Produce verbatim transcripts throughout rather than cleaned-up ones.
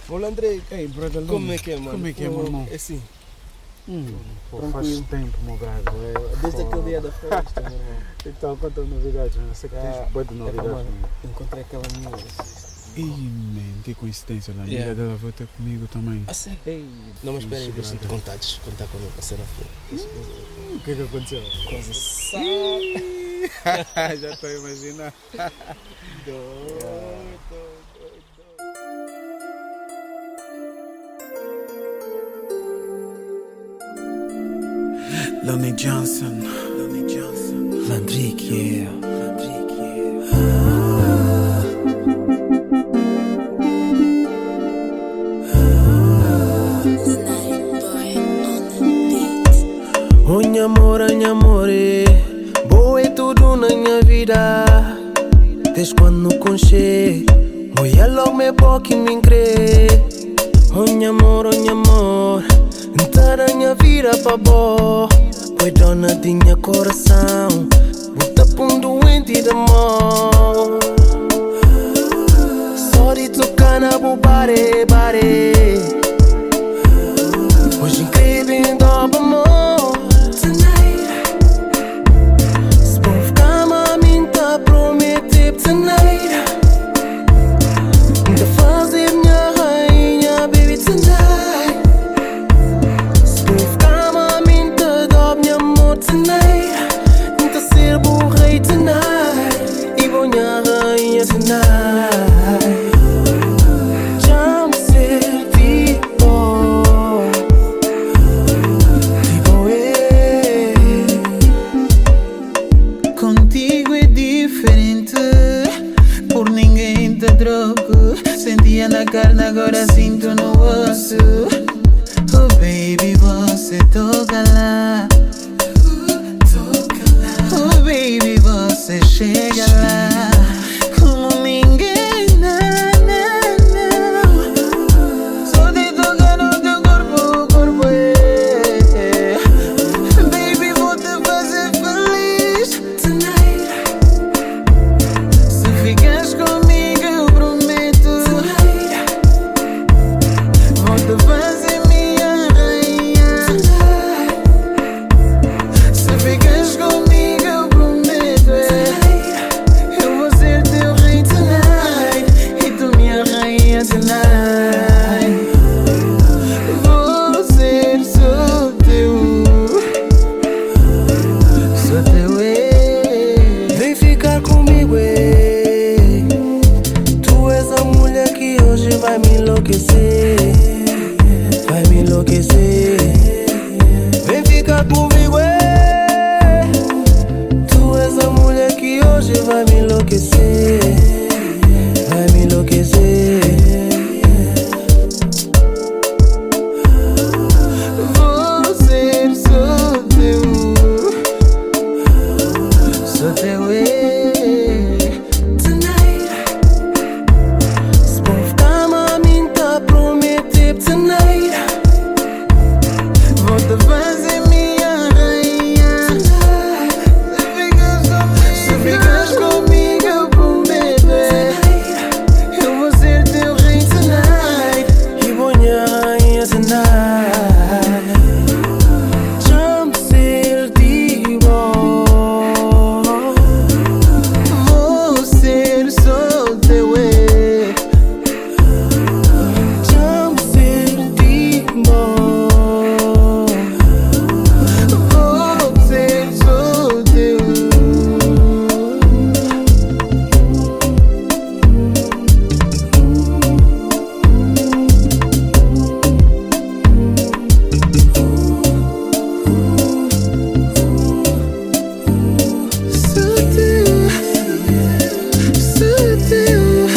Olá, André. Ei, brother, Como é que é, mano? Como é que é, meu irmão? É assim. Hum, pô, Tranquilo. faz tempo, meu gajo. É, Desde pô. aquele dia da festa, meu irmão. Então, conta novidades, mano. Eu sei que Ah, tens boa de É pá, novidades, mano, mano. encontrei aquela menina. Ih, man, que coincidência, a amiga Yeah. dela veio ter comigo também. Ah, sério? Ei, não me esperem Ixi, ver se te brother. contares. Contar comigo a cena foi. O que é que aconteceu? Coisa sábia. Já estou a imaginar. Lonnie Johnson, Lonnie Johnson, Landrick, yeah. Landrick, yeah. Oh, minha amor, minha amore, boa é tudo na minha vida. Desde quando conchei, mulher logo me boca e me crê. Oh, minha amor, oh, minha amor, entrar a minha vida pra boa. Pois dona de minha coração, bota pra um doente de amor. Só de tocar na bobare, bare. Hoje incrível, dobro amor. Se vou ficar, mami, tá prometer tonight. Ainda fazer minha rainha, baby, tonight. Se vou ficar, mami, tá dobro minha amor tonight. Ainda ser bom rei tonight. E bom minha rainha tonight. Já me ser tipo, tipo eu. Contigo é diferente, por ninguém te troco. Sentia na carne, agora sinto no osso. Oh baby, você toca lá. Oh baby, você chega lá como ninguém, não, não, não. Só de tocar no teu corpo, corpo é. Baby, vou te fazer feliz tonight. Se ficas comigo, eu prometo. Vou te fazer minha rainha. Se ficas comigo, eu prometo. é. Eu vou ser teu rei tonight. E tu minha rainha tonight. Vou ser só teu. Só teu, é. Vem ficar comigo, ei. Tu és a mulher que hoje vai me enlouquecer. Vai me enlouquecer. Vem ficar comigo, ei. Tu és a mulher que hoje vai me enlouquecer. Vai me enlouquecer. Vou ser só teu. Só teu, é. Tonight. Se vou ficar, mami, tá prometer tonight. Vou te fazer minha rainha. Se ficas comigo, eu prometo. é. Eu vou ser teu rei tonight. E bonha rainha tonight. Jump ser de bom. Vou ser só teu, é. Jump ser de bom. Vou ser só teu. Só teu. Só teu.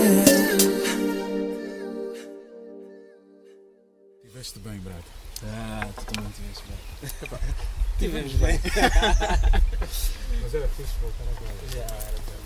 Estiveste bem, brother. Ah, tu também tiveste bem. Tivemos bem. Mas era fixe voltar agora. Já, era bem.